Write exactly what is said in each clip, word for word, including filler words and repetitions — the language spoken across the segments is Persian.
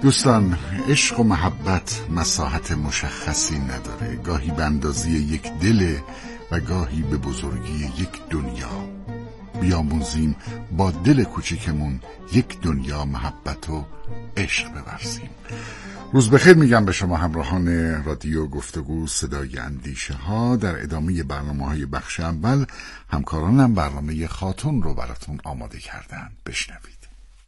دوستان، عشق و محبت مساحت مشخصی نداره. گاهی به اندازه یک دل و گاهی به بزرگی یک دنیا. بیاموزیم با دل کوچیکمون یک دنیا محبت و عشق بورزیم. روز بخیر میگم به شما همراهان رادیو گفتگو صدای اندیشه ها. در ادامه برنامه های بخش اول همکارانم برنامه خاتون رو براتون آماده کردن. بشنوید.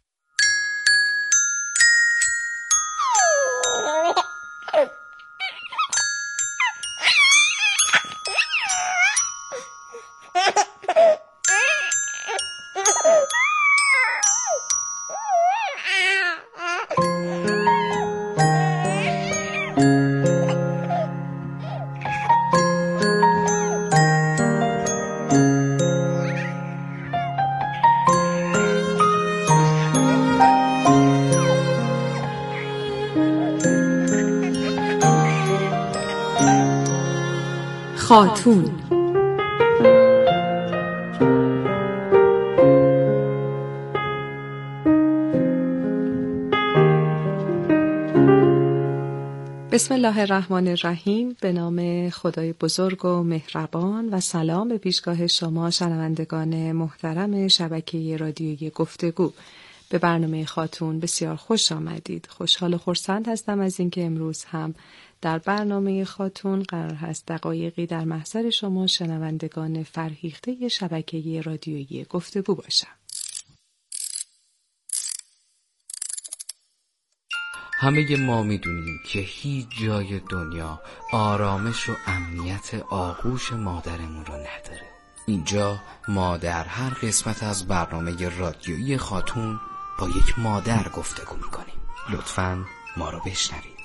خاتون. بسم الله الرحمن الرحیم. به نام خدای بزرگ و مهربان و سلام به پیشگاه شما شنوندگان محترم شبکه رادیویی گفتگو. به برنامه خاتون بسیار خوش آمدید. خوشحال و خرسند هستم از اینکه امروز هم در برنامه خاتون قرار هست دقایقی در محضر شما شنوندگان فرهیخته شبکه رادیویی گفتگو باشم. همه ما میدونیم که هیچ جای دنیا آرامش و امنیت آغوش مادرمون رو نداره. اینجا ما در هر قسمت از برنامه رادیویی خاتون با یک مادر گفتگو میکنیم. لطفاً ما رو بشنوید.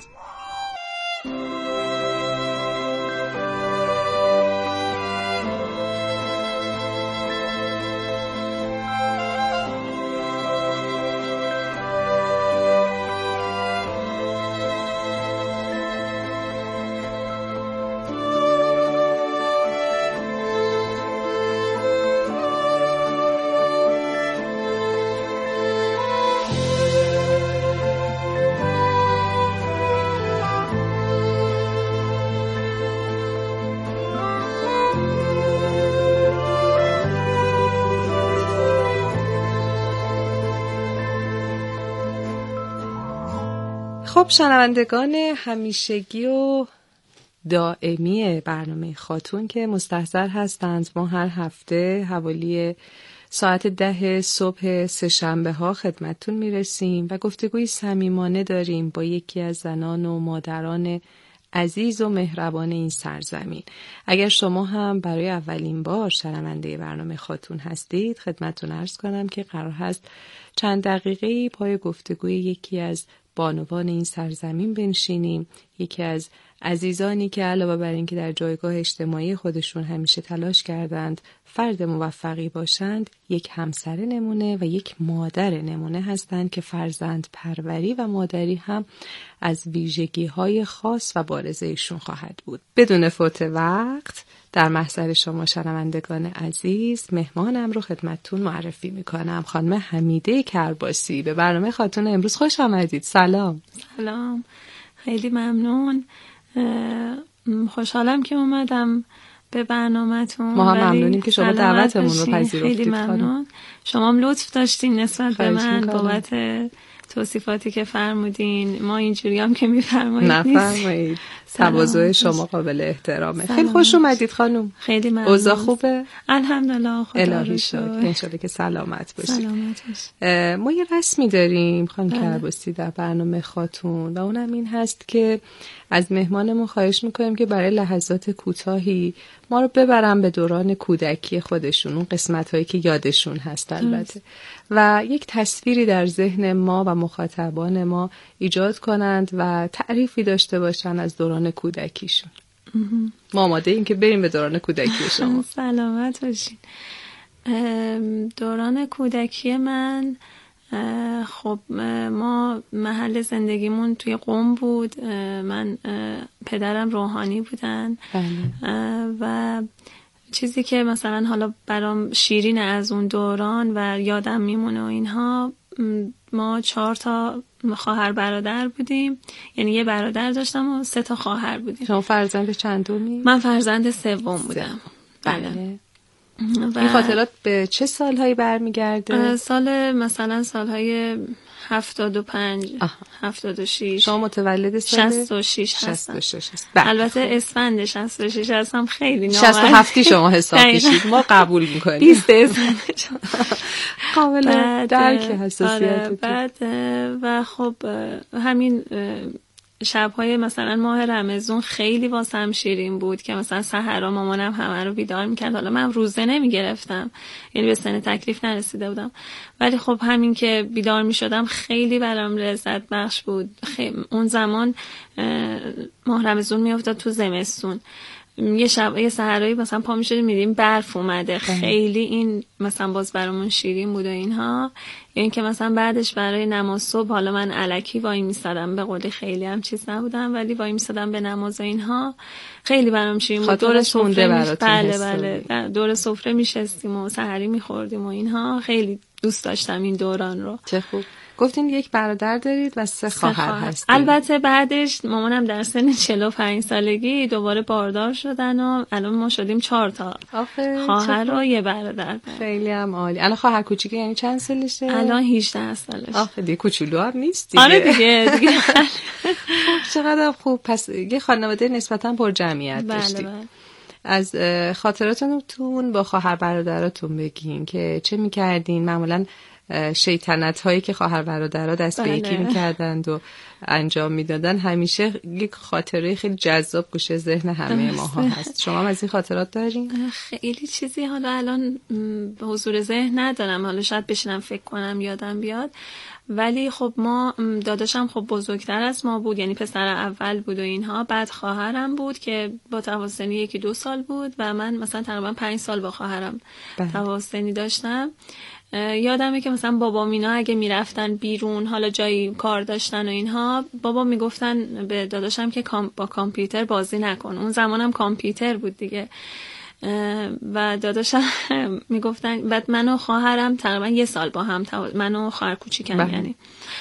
خب شنوندگان همیشگی و دائمی برنامه خاتون که مستحضر هستند، ما هر هفته حوالی ساعت ده صبح سه‌شنبه ها خدمتتون میرسیم و گفتگوی صمیمانه داریم با یکی از زنان و مادران عزیز و مهربان این سرزمین. اگر شما هم برای اولین بار شنونده برنامه خاتون هستید، خدمتتون عرض کنم که قرار هست چند دقیقه‌ای پای گفتگوی یکی از بانوان این سرزمین بنشینیم. یکی از عزیزانی که علاوه بر این که در جایگاه اجتماعی خودشون همیشه تلاش کردند فرد موفقی باشند، یک همسر نمونه و یک مادر نمونه هستند که فرزند پروری و مادری هم از ویژگی‌های خاص و بارز ایشون خواهد بود. بدون فوت وقت در محضر شما شنوندگان عزیز مهمانم رو خدمتتون معرفی میکنم. خانم حمیده کرباسی. به برنامه خاتون امروز خوش آمدید. سلام. سلام، خیلی ممنون. خوشحالم که اومدم به برنامه‌تون. ما هم ممنونیم که شما دعوتمون رو پذیرفتید. خیلی ممنون. شما هم لطف داشتین نسبت به من بابت توصیفاتی که فرمودین. ما اینجوری هم که میفرمایید نفرمایید. تواضع شما قابل احترامه. خیلی خوش اومدید خانم. خیلی ممنون. اوضاع خوبه؟ الحمدلله، خدا الهی شکر. انشالله که سلامت باشید. سلامت باشید. ما یه رسمی داریم خانم کرباسی در برنامه خاتون و اونم این هست که از مهمانمون خواهش میکنیم که برای لحظات کوتاهی ما رو ببرن به دوران کودکی خودشون، اون قسمت‌هایی که یادشون هست البته، و یک تصویری در ذهن ما و مخاطبان ما ایجاد کنند و تعریفی داشته باشن از دوران کودکیشون. ما آماده ایم که بریم به دوران کودکی شما. سلامت باشین. دوران کودکی من، خب ما محل زندگیمون توی قم بود. من پدرم روحانی بودن و چیزی که مثلا حالا برام شیرین از اون دوران و یادم میمونه و اینها، ما چهار تا خواهر برادر بودیم، یعنی یه برادر داشتم و سه تا خواهر بودیم. شما فرزند چندمی؟ من فرزند سوم بودم. بله. این خاطرات به چه سالهایی برمیگرده؟ سال مثلا سالهای هفتاد و پنج، هفتاد و شش. شما متولد سال شصت و شش هستم. شصت و شش هست. البته اسفند شصت و شش هستم، خیلی نامرد. شصت و هفت شما حساب میشید، ما قبول میکنیم. بیست اسفند شما قابل درک حساسیت. بعد و خب همین شب‌های مثلا ماه رمضان خیلی واسم شیرین بود که مثلا سحرا مامانم همه رو بیدار میکرد. حالا من روزه نمیگرفتم، یعنی به سن تکلیف نرسیده بودم، ولی خب همین که بیدار میشدم خیلی برام لذت بخش بود. اون زمان ماه رمضان میافتاد تو زمستون، یه شب یه سحرایی مثلا پا میشدیم میدیم برف اومده، خیلی این مثلا باز برامون شیرین بود و اینها. یعنی که مثلا بعدش برای نماز صبح حالا من الکی وای میسادم، به قولی خیلی هم چیز نبودم ولی وای میسادم به نماز و اینها، خیلی برام شیرین بود. دور سفره میش... بله بله دور سفره میشستیم و سحری میخوردیم و اینها، خیلی دوست داشتم این دوران رو. چه خوب. گفتین یک برادر دارید و سه خواهر هستید. البته بعدش مامانم در سن چهل و پنج سالگی دوباره باردار شدن و الان ما شدیم چهار تا خواهر و یه برادر. خیلی هم عالی. الان خواهر کوچیکه یعنی چند سالشه؟ الان هجده سالشه. آخه دیگه کوچولو هم نیست دیگه. آره دیگه دیگه. خب چقدر خوب. پس یه خانواده نسبتاً پر جمعیت داشتید. بله بله. از خاطراتتون با خواهر برادراتون بگین که چه می‌کردین؟ معمولاً شیطنت هایی که خواهر برادرها دست به یکی میکردند و انجام میدادن همیشه یک خاطره خیلی جذاب گوشه ذهن همه ماها هست. شما هم از این خاطرات دارین؟ خیلی چیزی حالا الان به حضور ذهن ندارم، حالا شاید بشینم فکر کنم یادم بیاد، ولی خب ما داداشم خب بزرگتر از ما بود، یعنی پسر اول بود و اینها، بعد خواهرم بود که با تفاوت یکی دو سال بود و من مثلا تقریبا پنج سال با خواهرم تفاوت داشتم. یادمه که مثلا بابا مینا اگه میرفتن بیرون، حالا جایی کار داشتن و اینها، بابا میگفتن به داداشم که با کامپیوتر بازی نکن. اون زمانم کامپیوتر بود دیگه. و داداشم میگفتن، بعد من و خواهرم تقریبا یه سال با هم توا... من و خواهر کوچیکم یعنی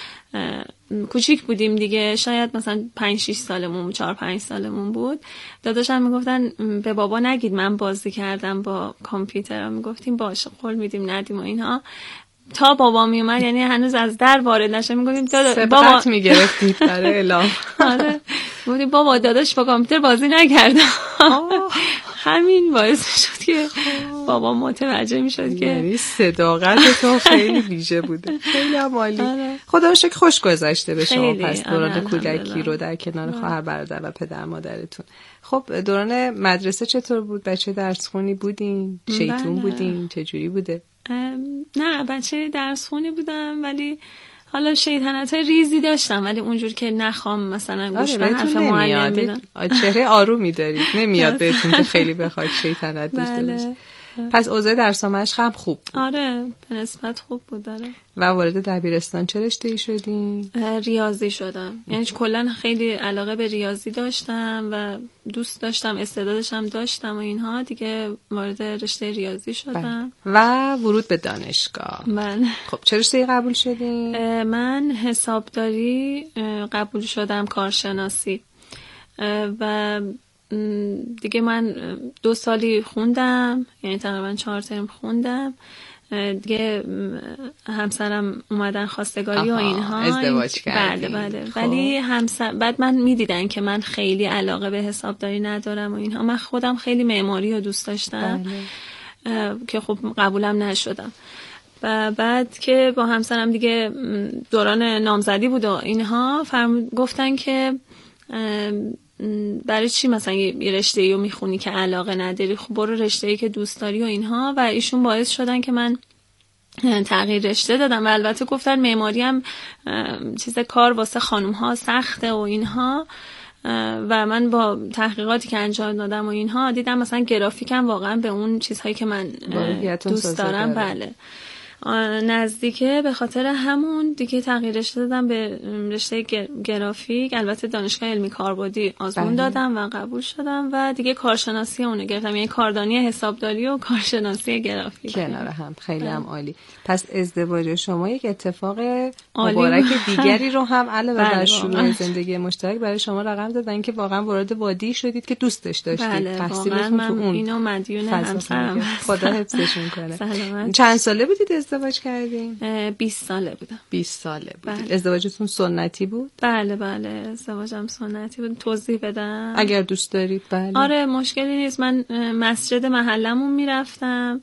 کوچیک بودیم دیگه، شاید مثلا پنج شش سالمون چهار پنج سالمون بود. داداشم میگفتن به بابا نگید من بازی کردم با کامپیوتر، میگفتیم باشه قول میدیم ندیم و اینها، تا بابا میومد یعنی هنوز از در وارد نشه میگفتیم دادا بابا میگرفتید برای اعلام. آره میگفتیم بابا داداش با کامپیوتر بازی نکرد. همین باعث شد که بابا متوجه میشد که یعنی صداقت تو خیلی ویژه بوده. خیلی عالی. خدا رو شکر خوش گذشته به شما پس دوران کودکی رو در کنار خواهر برادر و پدر مادرتون. خب دوران مدرسه چطور بود؟ بچه درس خونی بودین؟ شیطون بودین؟ چجوری بوده؟ نه بچه درس خونی بودم، ولی حالا شیطنت های ریزی داشتم، ولی اونجور که نخوام مثلا گوش به حرف معلم بدم. چهره آرومی دارید، نمیاد بهتون که خیلی بخواید شیطنت داشته باشید. پس اوضاع درس و مشق هم خوب بود؟ آره به نسبت خوب بود. داره. و وارد دبیرستان چه رشته‌ای شدین؟ ریاضی شدم. یعنی کلا خیلی علاقه به ریاضی داشتم و دوست داشتم، استعدادش هم داشتم و اینها، دیگه وارد رشته ریاضی شدم. و ورود به دانشگاه. من خب چه رشته‌ای قبول شدین؟ من حسابداری قبول شدم، کارشناسی. و دیگه من دو سالی خوندم، یعنی تقریبا چهار ترم خوندم دیگه. همسرم اومدن خواستگاری و اینها، ازدواج کردیم. بله بله. ولی همسر بعد من میدیدن که من خیلی علاقه به حسابداری ندارم و اینها، من خودم خیلی معماری رو دوست داشتم. بله. که خب قبولم نشدم. و بعد که با همسرم دیگه دوران نامزدی بود و اینها، فرم... گفتن که برای چی مثلا یه رشته‌ای رو میخونی که علاقه نداری، خب برو رشته‌ای که دوست داری و اینها. و ایشون باعث شدن که من تغییر رشته دادم. و البته گفتن معماری هم چیز کار واسه خانم ها سخته و اینها. و من با تحقیقاتی که انجام دادم و اینها دیدم مثلا گرافیکم واقعا به اون چیزهایی که من دوست دارم. بله. نزدیکه به خاطر همون دیگه تغییرش دادم به رشته گرافیک. البته دانشگاه علمی کاربردی آزمون دادم و قبول شدم و دیگه کارشناسی اونو گرفتم، یعنی کاردانی حسابداری و کارشناسی گرافیک کنار هم. خیلی هم عالی. پس ازدواج شما یک اتفاق مبارک دیگری رو هم علاوه بر شروع زندگی مشترک برای شما رقم زد و اینکه واقعا وارد وادی شدید که دوستش داشتید. بله، تحصیلتون تو اون اینو مدیون همسرم. خدا حفظشون کنه. سلامت. چند ساله بودید ازدواج کردین؟ بیست ساله بودم. بیست ساله بودید. بله. ازدواجتون سنتی بود؟ بله بله، ازدواجم سنتی بود. توضیح بدم اگر دوست دارید. بله. آره مشکلی نیست. من مسجد محلمون میرفتم،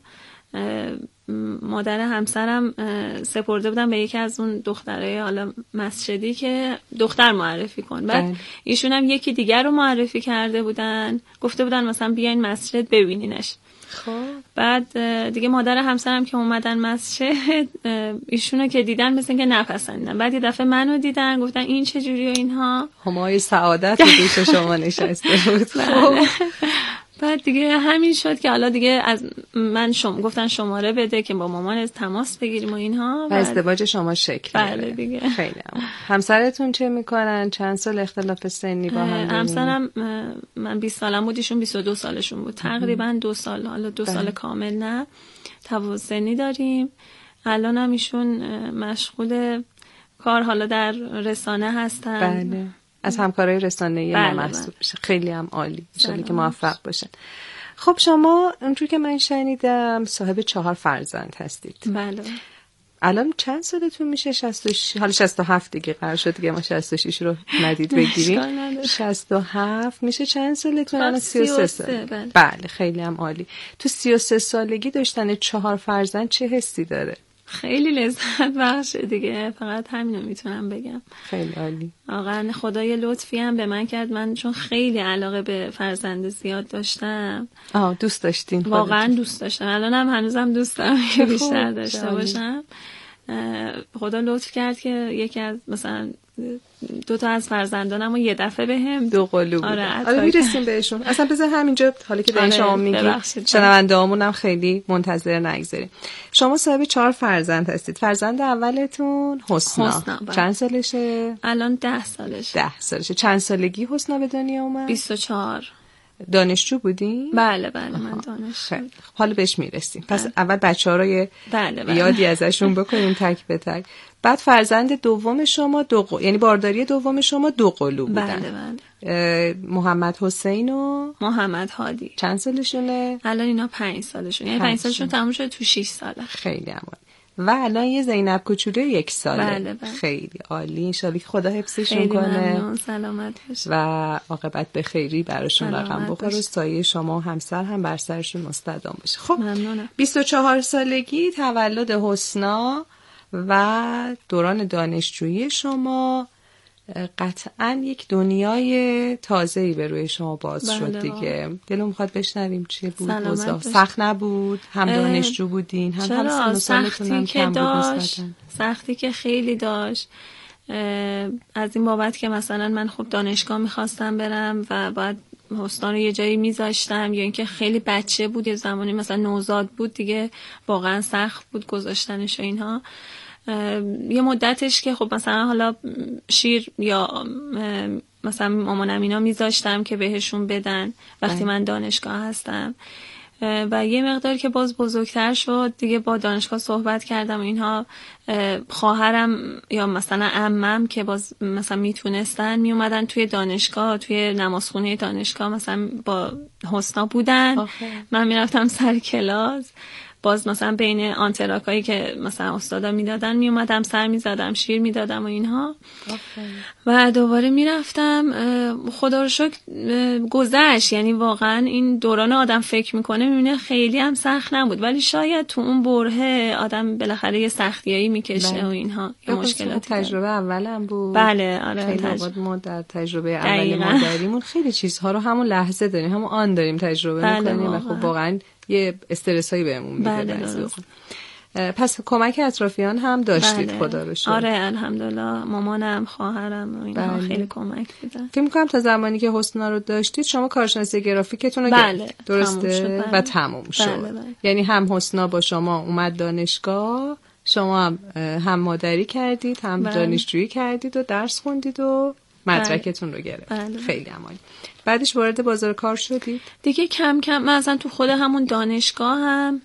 مادر همسرم سپرده بودم به یکی از اون دخترای حالا مسجدی که دختر معرفی کن. بعد ایشون هم یکی دیگر رو معرفی کرده بودن، گفته بودن مثلا بیاین مسجد ببینینش. خب بعد دیگه مادر همسرم که اومدن مسجد ایشونو که دیدن مثل که نپسندن. بعد یه دفعه منو دیدن گفتن این چه جوری و اینها. همای سعادت رو دوش شما نشسته بود. خب بعد دیگه همین شد که حالا دیگه از من شما گفتن شماره بده که با مامان تماس بگیریم و اینها و ازدواج شما شکل بله دیگه. خیلی هم. همسرتون چه میکنن؟ چند سال اختلاف سنی با هم دارین؟ همسرم من بیست سالم بود، ایشون بیست و دو سالشون بود. تقریبا دو سال، حالا دو سال کامل نه، تفاوت سنی داریم. الان هم ایشون مشغول کار حالا در رسانه هستن. بله. از همکارای رسانه‌ای بله ما محسوب بله. بشه. خیلی هم عالی. انشالله که موفق باشن. خب شما اونجور که من شنیدم صاحب چهار فرزند هستید. بله. الان چند سالتون میشه؟ شصت و شش، حالا شصت و هفت دیگه قرار شد دیگه ما شصت و شش رو ندید بگیریم. شصت و هفت میشه چند سالتون؟ الان سی و سه سال. بله. بله خیلی هم عالی. تو سی و سه سالگی داشتن چهار فرزند چه حسی داره؟ خیلی لذت بخشه دیگه، فقط همینو میتونم بگم. خیلی عالی. واقعا خدای لطفی هم به من کرد. من چون خیلی علاقه به فرزند زیاد داشتم. آه دوست داشتین؟ واقعا دوست داشتم. الانم هنوزم دوست دارم که بیشتر داشته باشم. خدا لطف کرد که یکی از مثلا دو تا از فرزندانم یه دفعه بهم دو قلو بود. آره آره میرسیم بهشون. اصلا بذار همینجا حالا که دارین شما میگید شنونده‌هامون هم خیلی منتظر نگذاریم. شما صاحب چهار فرزند هستید. فرزند اولتون حسنا, حسنا چند سالشه؟ الان ده سالشه. ده سالشه. چند سالگی حسنا به دنیا اومد؟ بیست و چهار. دانشجو بودین؟ بله بله من دانشجو. حالا بهش میرسیم. پس بله. اول بچه‌ها رو یه بله بله. یادی ازشون بکنیم تک به تک. بعد فرزند دوم شما دو ق... یعنی بارداری دوم شما دو قلو بودن. بله بله. محمد حسین و محمد هادی. چند سالشونه؟ الان اینا پنج سالشونه. یعنی پنج سالشون تموم شده تو شش ساله. خیلی عالی. و الان یه زینب کوچولو یک ساله. بله بله. خیلی عالی. انشالله که خدا حفظشون خیلی کنه. ممنون. سلامت باشه. و عاقبت به خیری براشون رقم بخوره و سایه شما و همسر هم بر سرشون مستدام باشه. خب ممنونم. بیست و چهار سالگی تولد حسنا و دوران دانشجویی شما قطعاً یک دنیای تازه‌ای به روی شما باز بله شد دیگه. دلم می‌خواد بشنویم چی بود اوضاع. سخت نبود؟ هم دانشجو بودین هم هم سن و سالتون هم کم بود نسبتاً. سختی که خیلی داشت. از این بابت که مثلا من خب دانشگاه می‌خواستم برم و بعد حسنا رو یه جایی میذاشتم، یا اینکه خیلی بچه بود، یه زمانی مثلا نوزاد بود دیگه واقعا سخت بود گذاشتنش و اینها. یه مدتش که خب مثلا حالا شیر یا مثلا مامانم اینا میذاشتم که بهشون بدن وقتی من دانشگاه هستم. و یه مقدار که باز بزرگتر شد دیگه با دانشگاه صحبت کردم و اینها. خواهرم یا مثلا عمم که باز مثلا میتونستن میومدن توی دانشگاه، توی نمازخونه دانشگاه مثلا با حسنا بودن. آخه. من میرفتم سر کلاس، باز مثلا بین آنتراکایی که مثلا استادا میدادن میومدم سر میزدم، شیر میدادم و اینها. آفه. و دوباره میرفتم. خدا رو شکر گذشت. یعنی واقعا این دوران آدم فکر میکنه میبینه خیلی هم سخت نبود، ولی شاید تو اون برهه آدم بالاخره یه سختیایی میکشه بله. و اینها یه مشکلاتی. تجربه اولم بود. بله آره. خیلی تج... ما در تجربه اول مادریمون خیلی چیزها رو همون لحظه داریم، همون آن داریم تجربه بله میکنیم و خب واقعا یه استرسایی بهمون میده. بله پس کمک اطرافیان هم داشتید. بله. خدا رو شکر. آره الحمدلله. مامانم، خواهرم و اینها بله. خیلی کمک میدن. فکر می‌کنم تا زمانی که حسنا رو داشتید شما کارشناسی گرافیکتون رو بله. درسته تموم شد. بله. و تموم شد. بله بله. یعنی هم حسنا با شما اومد دانشگاه شما هم هم مادری کردید، هم بله. دانشجویی کردید و درس خوندید و مدرکتون رو گرفت. بله. خیلی عالی. بعدش وارد بازار کار شدید؟ دیگه کم کم من اصلا تو خود همون دانشگاه هم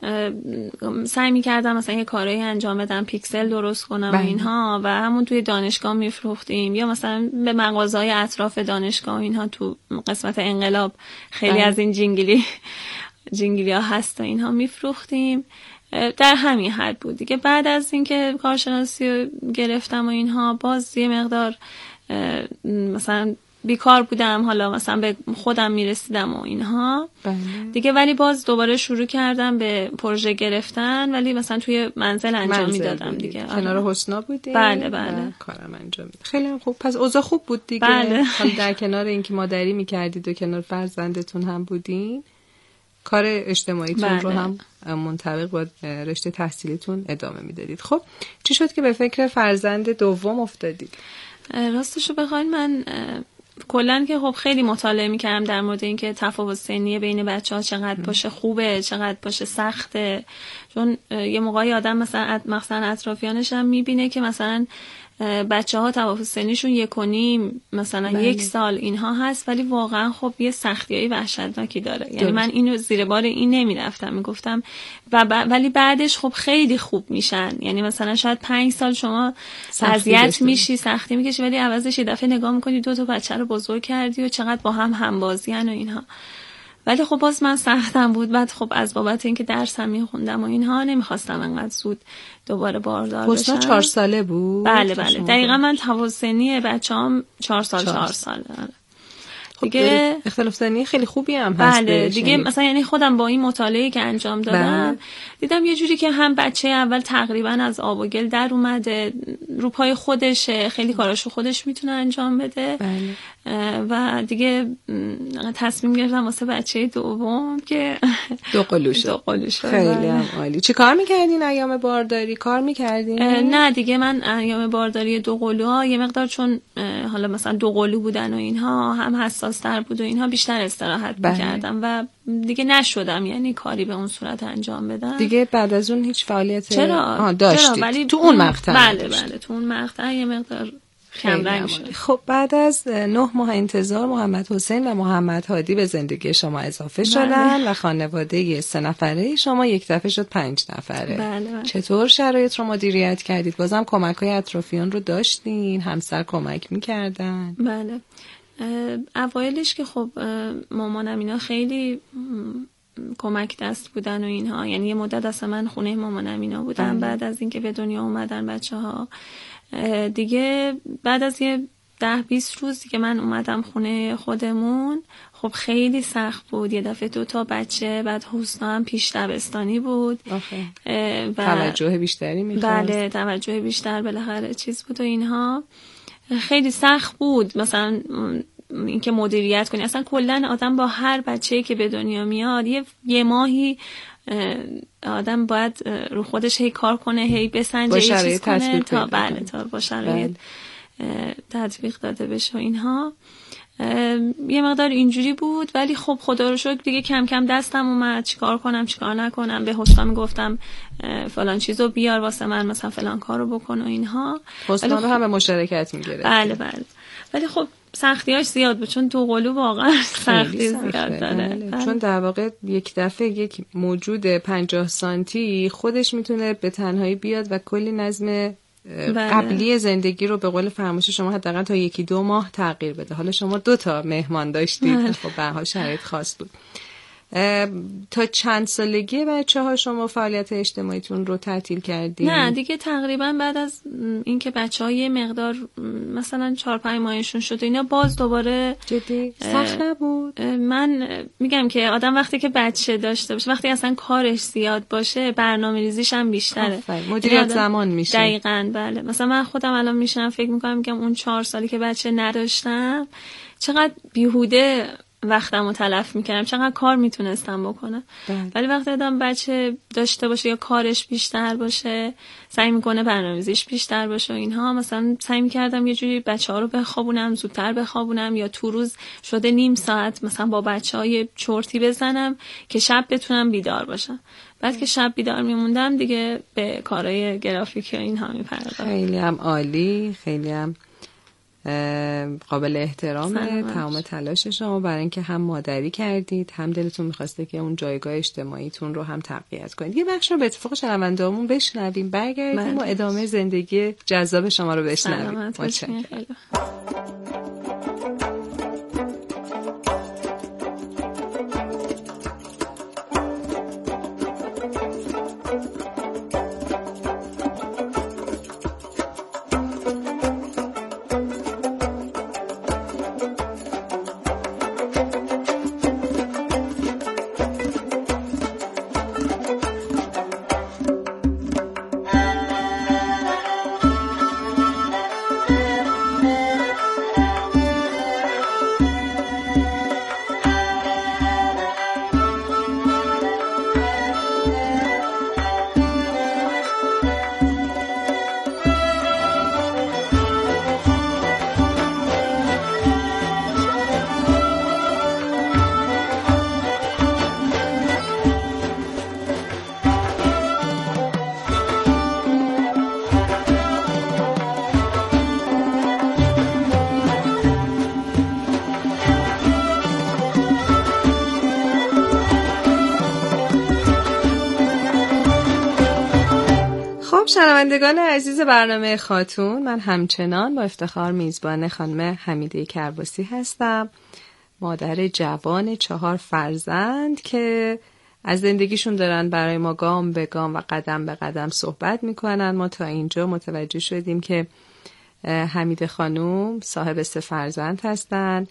سعی می‌کردم مثلا یه کارایی انجام بدم، پیکسل درست کنم و اینها، و همون توی دانشگاه میفروختیم، یا مثلا به مغازه‌های اطراف دانشگاه و اینها. تو قسمت انقلاب خیلی بله. از این جینگلی جینگلی‌ها هست و اینها میفروختیم. در همین حد بود دیگه. بعد از اینکه کارشناسی رو گرفتم و اینها، باز یه مقدار مثلا بیکار بودم، حالا مثلا به خودم میرسیدم و اینها بله. دیگه. ولی باز دوباره شروع کردم به پروژه گرفتن، ولی مثلا توی منزل انجام میدادم دیگه. کنار حسنا بودیم؟ بله بله. کارم انجام میدادم. خیلی هم خوب. پس اوضاع خوب بود دیگه. بله. حالا در کنار اینکه مادری میکردید و کنار فرزندتون هم بودین، کار اجتماعیتون بله. رو هم منطبق با رشته تحصیلیتون ادامه میدادید. خب چی شد که به فکر فرزند دوم افتادید؟ راستشو بخواین من کلن که خب خیلی مطالعه میکردم در مورد اینکه تفاوت سنی بین بچه‌ها چقدر باشه خوبه، چقدر باشه سخته. چون یه موقعی آدم مثلا مثلا اطرافیانش هم میبینه که مثلا بچه‌ها تفاوت سنیشون یک و نیم مثلا بله. یک سال اینها هست، ولی واقعا خب یه سختیای وحشتناکی داره. یعنی من اینو زیر بار این نمیرفتم، میگفتم و ب... ولی بعدش خب خیلی خوب میشن. یعنی مثلا شاید پنج سال شما اذیت میشی، سختی میکشی، ولی عوضش یه دفعه نگاه میکنی دو تا بچه رو بزرگ کردی و چقدر با هم همبازیان و اینها. ولی خب باز من سختم بود. بعد خب از بابت اینکه درسم میخوندم و اینها نمیخواستم انقدر زود دوباره باردار بشم. حسنا چهار ساله بود؟ بله بله دقیقا. من تفاوت سنی بچه‌ام چهار سال چهار ساله. دیگه اختلاف سنی خیلی خوبی هم هست. بله دیگه یعنی... مثلا یعنی خودم با این مطالعه که انجام دادم بله. دیدم یه جوری که هم بچه اول تقریبا از آب و گل در اومده، رو پای خودشه، خیلی کاراشو خودش میتونه انجام بده بله. و دیگه تصمیم گرفتم واسه بچه دوم که دو قلو شد. دو قلو شد. خیلی هم عالی. چی کار میکردین ایام بارداری؟ کار میکردین؟ نه دیگه من ایام بارداری دو قلوها یه مقدار چون حالا مثلا دو قلو بودن و اینها هم حساس تر بود و اینها بیشتر استراحت بله. میکردم و دیگه نشدم یعنی کاری به اون صورت انجام بدم. دیگه بعد از اون هیچ فعالیت چرا داشتید؟ چرا؟ ولی تو اون مقطع بله بله تو اون مقطع یه مقدار کمرنگ شد. خب بعد از نه ماه انتظار محمد حسین و محمد هادی به زندگی شما اضافه بله. شدن و خانواده سه نفره شما یک دفعه شد پنج نفره. بله بله. چطور شرایط رو مدیریت کردید؟ بازم کمک‌های اطرافیان رو داشتین؟ همسر کمک می‌کردن؟ بله. اوایلش که خب مامانم اینا خیلی کمک دست بودن و اینها، یعنی یه مدت اصلا من خونه مامانم اینا بودم بله. بعد از اینکه به دنیا اومدن بچه‌ها دیگه، بعد از یه ده بیست روز که من اومدم خونه خودمون خب خیلی سخت بود. یه دفعه دو تا بچه، بعد حسنا هم پیش دبستانی بود و توجه بیشتری می‌خواست. بله توجه بیشتر بالاخره چیز بود و اینها خیلی سخت بود. مثلا اینکه مدیریت کنی اصلا کلا آدم با هر بچه‌ای که به دنیا میاد یه, یه ماهی آدم باید رو خودش هی کار کنه، هی بسنجه، هی چیز کنه تا بله تا با شرایط تطبیق داده بشه و اینها. یه مقدار اینجوری بود، ولی خب خدا رو شکر دیگه کم کم دستم اومد چیکار کنم چیکار نکنم. به حسنا میگفتم فلان چیزو بیار واسه من، مثلا فلان کارو بکن و اینها. حسنا رو هم به مشارکت میگیره. بله بله. ولی خب سختیاش زیاد بود چون دو قلو واقعا سختی زیاد داره. بله. بله. چون در واقع یک دفعه یک موجود پنجاه سانتی خودش میتونه به تنهایی بیاد و کلی نظم بله. قبلی زندگی رو به قول فرمایش شما حداقل تا یکی دو ماه تغییر بده. حالا شما دو تا مهمان داشتید بله. خب به هر حال شرایط خاص بود. تا چند سالگی بچه ها شما فعالیت اجتماعیتون رو تعطیل کردید؟ نه دیگه تقریبا بعد از اینکه بچه ها یه مقدار مثلا چهار پنج ماهشون شد اینا باز دوباره جدی سخت نبود. من میگم که آدم وقتی که بچه داشته باشه، وقتی اصلا کارش زیاد باشه، برنامه ریزیش هم بیشتره، مدیریت زمان میشه. دقیقاً بله. مثلا من خودم الان میشنم فکر میکنم میگم اون چهار سالی که بچه نداشتم چقدر بیهوده وقتمو تلف میکردم، چقدر کار میتونستم بکنم. بله. ولی وقتی آدم بچه داشته باشه یا کارش بیشتر باشه، سعی میکنه برنامه‌ریزیش بیشتر باشه و اینها. مثلا سعی میکردم یه جوری بچه‌ها رو بخوابونم، زودتر بخوابونم، یا تو روز شده نیم ساعت مثلا با بچه‌ها یه چرتی بزنم که شب بتونم بیدار باشم. بعد که شب بیدار میموندم دیگه به کارهای گرافیکی و اینها میپرداختم. خیلی هم عالی، خیلی هم قابل احترامه تمام تلاش شما برای اینکه هم مادری کردید، هم دلتون میخواسته که اون جایگاه اجتماعیتون رو هم تقویت کنید. یه بخش رو به اتفاق شنونده‌هامون بشنویم، برگردیم و ادامه زندگی جذاب شما رو بشنویم. متشکرم. شنوندگان عزیز برنامه خاتون، من همچنان با افتخار میزبان خانم حمیده کرباسی هستم، مادر جوان چهار فرزند که از زندگیشون دارن برای ما گام به گام و قدم به قدم صحبت میکنن. ما تا اینجا متوجه شدیم که حمیده خانوم صاحب سه فرزند هستن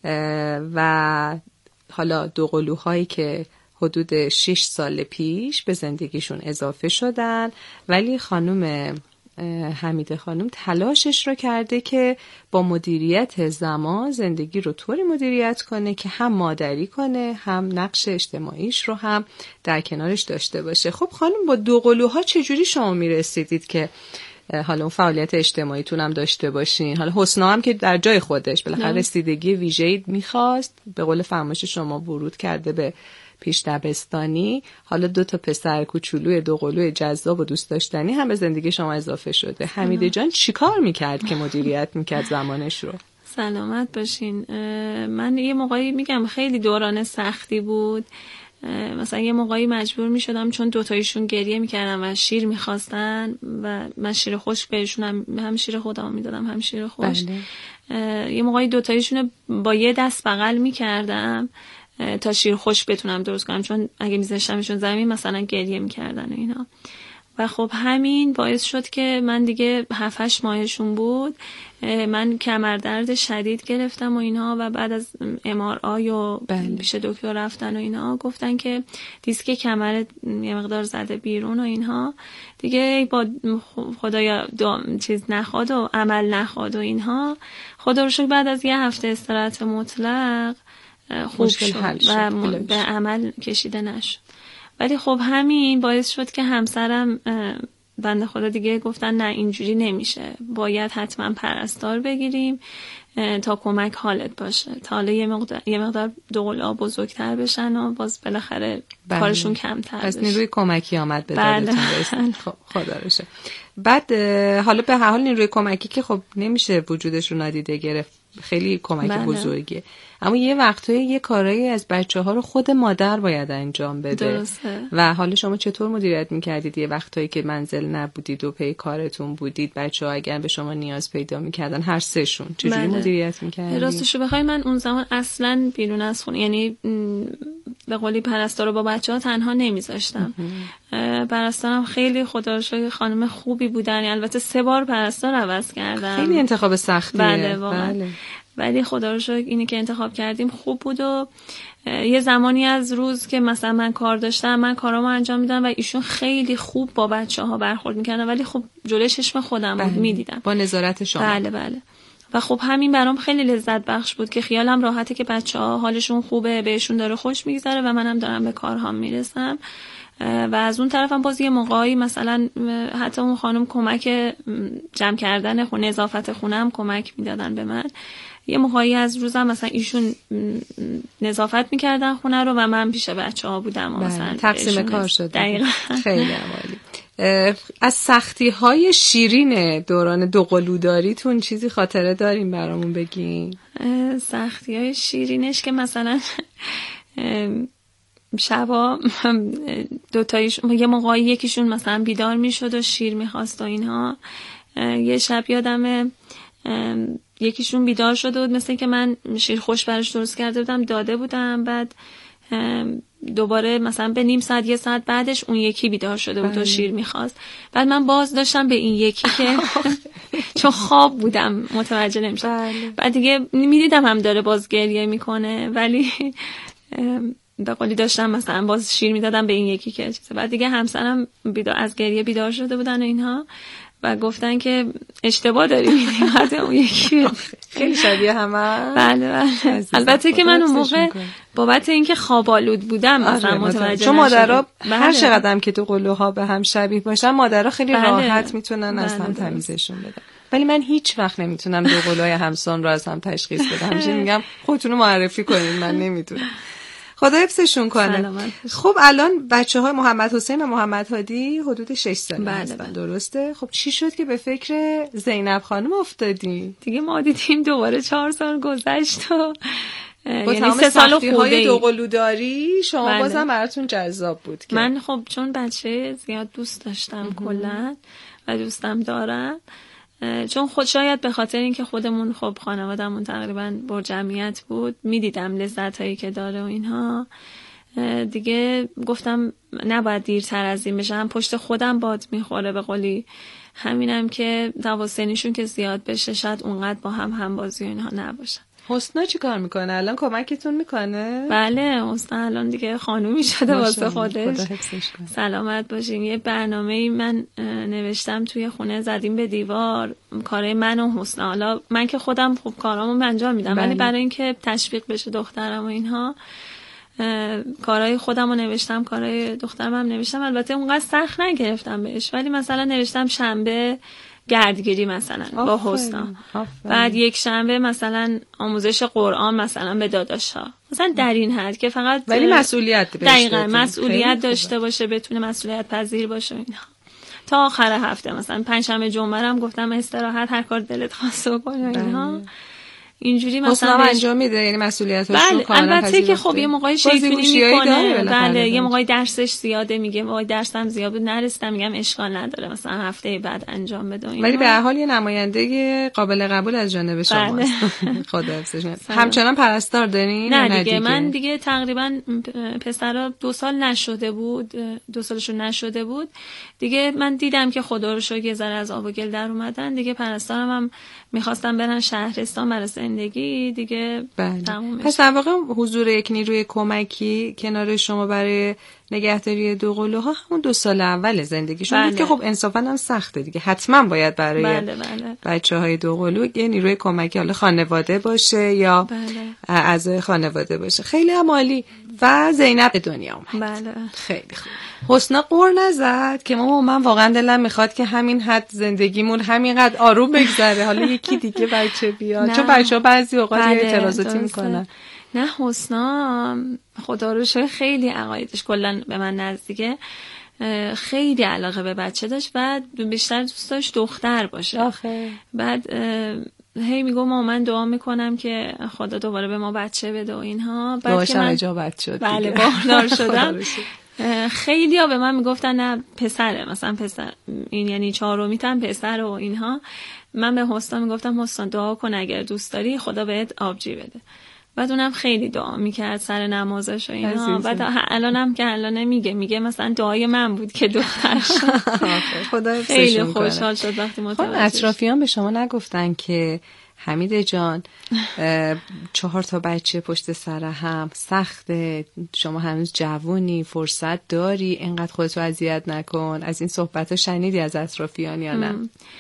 و حالا دو قلوهایی که حدود شش سال پیش به زندگیشون اضافه شدن، ولی خانم حمیده خانم تلاشش رو کرده که با مدیریت زمان زندگی رو طوری مدیریت کنه که هم مادری کنه، هم نقش اجتماعیش رو هم در کنارش داشته باشه. خب خانم، با دو قلوها چجوری شما میرسیدید که حالا اون فعالیت اجتماعیتون هم داشته باشین؟ حالا حسنا هم که در جای خودش بالاخره رسیدگی ویژه‌ای میخواست، به قول فرمایش شما ورود کرده به پیش دبستانی، حالا دو تا پسر کوچولوی دو قلوی جذاب و دوست داشتنی هم به زندگی شما اضافه شده. حمیده جان چیکار میکرد که مدیریت میکرد زمانش رو؟ سلامت باشین. من یه موقعی میگم خیلی دوران سختی بود. مثلا یه موقعی مجبور میشدم چون دوتایشون گریه میکردن و شیر میخواستن و من شیر خشک بهشون هم, هم شیر خودم میدادم هم شیر خشک. یه موقعی دوتایشون با یه دست بغل میکردم تا شیر خوش بتونم درست کنم، چون اگه میذاشتمشون زمین مثلا گریه میکردن و اینا. و خب همین باعث شد که من دیگه هفت هشت ماهشون بود من کمردرد شدید گرفتم و اینا و بعد از ام آر آی و پیش دکتر رفتن و اینا گفتن که دیسک کمر یه مقدار زده بیرون و اینها دیگه با خدایا چیز نخواد و عمل نخواد و اینها. خدا رو شکر بعد از یه هفته استراحت مطلق خوب شد و به عمل کشیده نشد. ولی خب همین باعث شد که همسرم بنده خدا دیگه گفتن نه اینجوری نمیشه، باید حتما پرستار بگیریم تا کمک حالت باشه، تا حالا یه مقدار یه مقدار دوقلوها بزرگتر بشن و باز بالاخره بله. کارشون کمتر بشه. پس نیروی کمکی آمد به دادتون برسن. خب خدا رو شکر. بعد حالا به هر حال نیروی کمکی که خب نمیشه وجودش رو نادیده گرفت، خیلی کمک بله. بزرگیه، اما یه وقتایی یه کارایی از بچه‌ها رو خود مادر باید انجام بده. درسته. و حالا شما چطور مدیریت می‌کردید یه وقتایی که منزل نبودید و پی کارتون بودید، بچه‌ها اگر به شما نیاز پیدا می‌کردن هر سه شون چجوری بله. مدیریت می‌کردید؟ راستش رو بخوای من اون زمان اصلاً بیرون از خونه، یعنی به قولی پرستار رو با بچه‌ها تنها نمی‌ذاشتم. پرستارم خیلی خدا رو شکر خانم خوبی بودن، البته سه بار پرستار عوض کردم. خیلی انتخاب سختیه. بله واقعا. بله. ولی خدا رو شکر اینی که انتخاب کردیم خوب بود و یه زمانی از روز که مثلا من کار داشتم من کارامو انجام میدادم و ایشون خیلی خوب با بچه‌ها برخورد میکردن، ولی خب جلوی چشم خودم بود میدیدم با نظارت شما. بله بله. و خب همین برام خیلی لذت بخش بود که خیالم راحته که بچه‌ها حالشون خوبه، بهشون داره خوش میگذره و منم دارم به کارهام میرسم. و از اون طرف هم باز یه موقعی مثلا حتی اون خانم کمک جمع کردن خونه، نظافت خونه هم کمک میدادن به من. یه موقعی از روزم مثلا ایشون نظافت میکردن خونه رو و من پیش بچه ها بودم. مثلا تقسیم کار شد. دقیقا. خیلی عالی. از سختی های شیرین دوران دوقلوداریتون چیزی خاطره داریم برامون بگین؟ سختی های شیرینش که مثلا شبا دوتایش یه موقعی یکیشون مثلا بیدار میشد و شیر میخواست و اینها. یه شب یادمه یکیشون بیدار شده بود، مثل که من شیر خوش براش درست کرده بودم داده بودم، بعد دوباره مثلا به نیم ساعت یه ساعت بعدش اون یکی بیدار شده بود و شیر میخواست. بعد من باز داشتم به این یکی که چون خواب بودم متوجه نمیشم، بعد دیگه میدیدم هم داره باز گریه میکنه ولی به قولی داشتم مثلا باز شیر میدادم به این یکی که چیزه. بعد دیگه همسرم بیدار از گریه بیدار شده بودن و اینها و گفتن که اشتباه داری میدیم بعد اون یکی خیلی شبیه همه. بله بله. البته که من اون موقع بابت اینکه خوابالود بودم مثلا متوجه چون مادرها هر چقدر که تو قلوها به هم شبیه باشن مادرها خیلی بله. راحت میتونن بله. از هم تمیزشون بدن. ولی من هیچ وقت نمیتونم دو قلوهای همسان رو از هم تشخیص بدم. همیشه میگم خودتون رو معرفی کنین، من نمیتونم. خدا حفظشون کنه. خب الان بچه های محمد حسین و محمد هادی حدود شش ساله هستن، درسته؟ خب چی شد که به فکر زینب خانم افتادی؟ دیگه ما دیدیم دوباره چهار سال گذشت و با یعنی سه سال خورده دوقلوداری شما بله. بازم براتون جذاب بود که من خب چون بچه زیاد دوست داشتم کلا و دوستم دارم، چون خود شاید به خاطر اینکه خودمون خب خانواده‌مون تقریبا با جمعیت بود میدیدم لذتایی که داره و اینها، دیگه گفتم نباید دیرتر از این بشه، هم پشت خودم باد میخوره به قولی، همینم که تواسنیشون که زیاد بشه شاید اونقدر با هم همبازی و اینها نباشن. حسنا چی کار میکنه الان؟ کمکتون میکنه؟ بله حسنا الان دیگه خانومی شده واسه خودش. سلامت باشین. یه برنامه‌ای من نوشتم توی خونه زدیم به دیوار کارای من و حسنا. حالا من که خودم خوب کارامو انجام میدم ولی برای اینکه تشویق بشه دخترم و اینها کارهای خودم رو نوشتم، کارهای دخترم هم نوشتم. البته اونقدر سخت نگرفتم بهش ولی مثلا نوشتم شنبه گردگیری مثلا با حسنا، بعد یک شنبه مثلا آموزش قرآن مثلا به داداشا، مثلا در این حد که فقط ولی مسئولیت دقیقاً مسئولیت داشته باشه، بتونه مسئولیت پذیر باشه اینا. تا آخر هفته مثلا پنجشنبه جمعه هم گفتم استراحت، هر کار دلت خواست بکن اینها. اینجوری مثلا بهش... انجام میده، یعنی مسئولیتش رو کاملا پذیرفته. البته که خب یه موقعی شیطونی میکنه، بله یه موقعی درسش زیاده میگه وای درسم زیاد بود نرسیدم، میگم اشکال نداره مثلا هفته بعد انجام بده. ولی به هر حال یه نماینده قابل قبول از جانب شماست. خدا حفظش. همچنان پرستار دارین؟ نه دیگه, دیگه من دیگه تقریبا پسرا دو سال نشده بود، دو سالشون نشده بود دیگه. من دیدم که خدا رو شکر یه ذره از آب و گل در اومدن دیگه. پرستارم هم میخواستم برن شهرستان برای زندگی دیگه. بله. پس در واقع حضور یک نیروی کمکی کنار شما برای نگهداری دو قلوها همون دو سال اول زندگیشون بود که خب انصافا هم سخته دیگه، حتما باید برای بله بله. بچه های دو قلو یه نیروی کمکی، حالا خانواده باشه یا بله. اعضای خانواده باشه. خیلی هم عالی. و زینب به دنیا اومد. بله. خیلی خوب. حسنا قور نزد که ما من واقعا دلم میخواد که همین حد زندگیمون همینقدر آروم بگذره، حالا یکی دیگه بچه بیاد، چون بچه‌ها بعضی اوقات بله. اعتراضاتی میکنن. نه حسنا خدا رو شکر خیلی عقایدش کلا به من نزدیکه، خیلی علاقه به بچه داشت و بیشتر دوست داشت دختر باشه. آخه. بعد هی میگم ما من دعا میکنم که خدا دوباره به ما بچه بده و اینها. بعد که من اجابت شد. بله باردار شدم. خیلی ها به من میگفتن نه پسره، مثلا پسر این یعنی چهارمیتم پسر و اینها. من به حسنا میگفتم حسنا دعا کن اگر دوست داری خدا بهت آبجی بده. بعد اونم خیلی دعا میکرد سر نمازش و اینا. بعد الانم که الان میگه میگه مثلا دعای من بود که دختر شد. خدا خیلی خوشحال شد وقتی متوجه شد. اطرافیان به شما نگفتن که حمید جان چهار تا بچه پشت سر هم سخته، شما هنوز جوونی، فرصت داری، اینقدر خودتو اذیت نکن، از این صحبت‌ها شنیدی از اطرافیان یا نه؟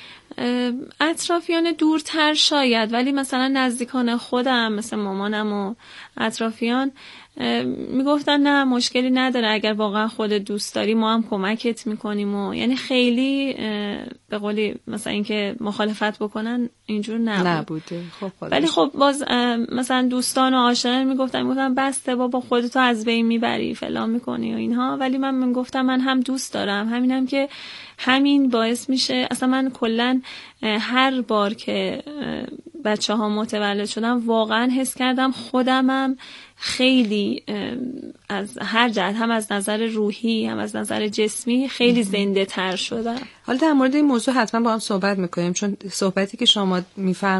اطرافیان دورتر شاید، ولی مثلا نزدیکان خودم مثل مامانم و اطرافیان میگفتن نه مشکلی نداره، اگر واقعا خودت دوست داری ما هم کمکت میکنیم و یعنی خیلی به قولی مثلا اینکه مخالفت بکنن اینجور نبود. نبوده. خب ولی خب باز مثلا دوستان و آشنایان میگفتن میگفتن بسته بابا خودتو از بین میبری فلان میکنی و اینها، ولی من میگفتم من هم دوست دارم، همینم که همین باعث میشه اصلا من کلا هر بار که بچه ها متولد شدم واقعا حس کردم خودمم خیلی از هر جهت، هم از نظر روحی هم از نظر جسمی خیلی زنده تر شدم. حالا در مورد این موضوع حتما با هم صحبت میکنیم، چون صحبتی که شما میفرمایید